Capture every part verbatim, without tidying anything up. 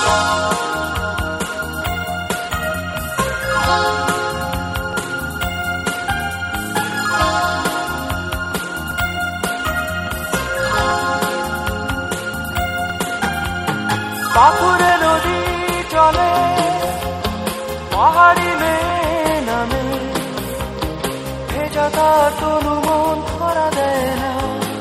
পাথুরে নদী চলে পাহাড়ি মেয়ে নামে, ভেজা তার তনু মন ধরা দেয় না।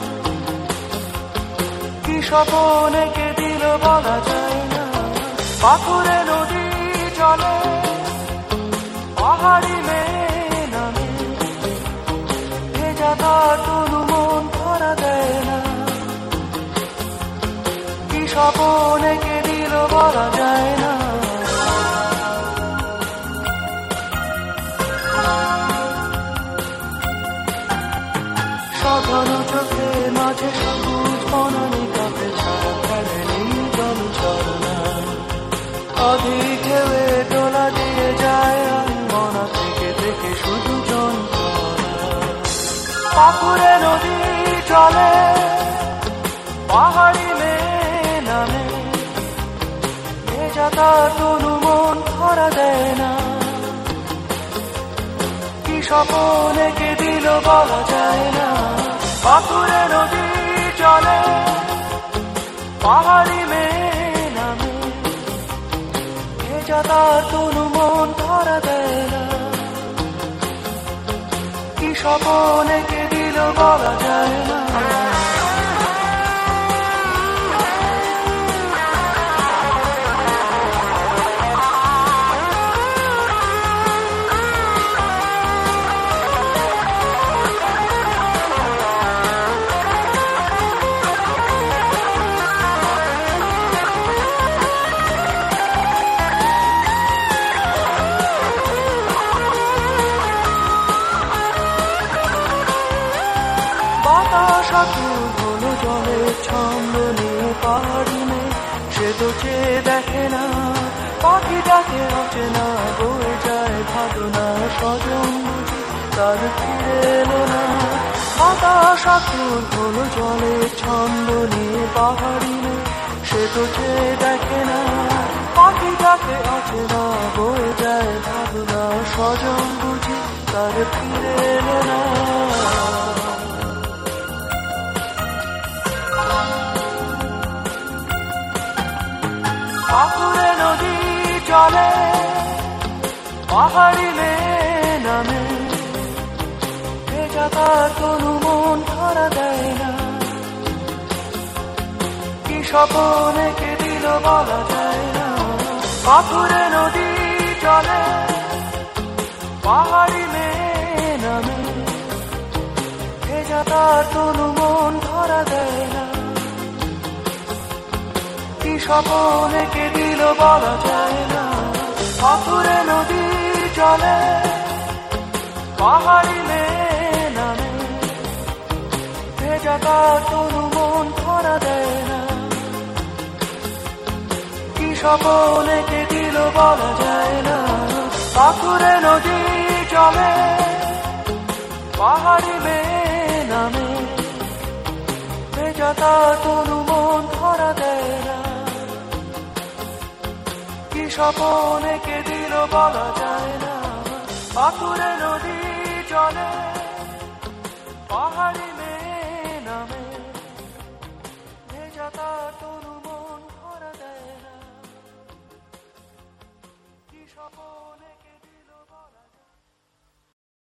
কি স্বপন এঁকে দিল বলা যায় না। পাথুরে নদী চলে পাহাড়ি মেয়ে নামে, ভেজা তার তনু মন ধরা দেয় না। কি স্বপন এঁকে দিল বলা যায় না। সাধারণ চোখে মাঝে সবুজ বনানি কাপে ছাড়া ফেলে নেই জল চলনা। অধিক ঢেউয়ে তোলা দিয়ে যায় মনা থেকে থেকে শুধু যন্ত্রণা। পাথুরে নদী চলে পাহাড়ি মেয়ে নামে, ভেজা তার তনু মন ধরা দেয় না। কি স্বপন এঁকে দিল বলা যায় না। পাথুরে নদী চলে পাহাড়ি মেয়ে নামে, ভেজা তার তনু মন ধরা দেয় না। কি স্বপন এঁকে দিল বলা যায় না। বাতাস আকুল হলো জলের ছন্দ নিয়ে পাহাড়ি মেয়ে, সে তো চেয়ে দেখে না। পাখিটাকে অচেনা বয়ে যায় ভাবনা, স্বজন বুঝি তার ফিরে এলো না। বাতাস আকুল হলো জলের ছন্দ নিয়ে পাহাড়ি মেয়ে, সে তো চেয়ে দেখে না। পাখিটাকে অচেনা বয়ে যায় ভাবনা, স্বজন বুঝি তার ফিরে এলো না। পাথুরে নদী চলে পাহাড়ি মেয়ে নামে, ভেজা তার তনু মন ধরা দেয় না। কি স্বপন এঁকে দিল বলা যায় না। পাথুরে নদী চলে পাহাড়ি মেয়ে নামে, ভেজা তার তনু মন ধরা দেয় না। কি স্বপন এঁকে দিল বলা যায় না। পাথুরে নদী চলে পাহাড়ি মেয়ে নামে, ভেজা তার তনু মন ধরা দেয় না। কি স্বপন এঁকে দিল বলা যায় না। পাথুরে নদী চলে পাহাড়ি মেয়ে নামে, ভেজা তার তনু মন ধরা দেয় না। কি স্বপন এঁকে দিল বলা যায় না। পাথুরে নদী চলে পাহাড়ি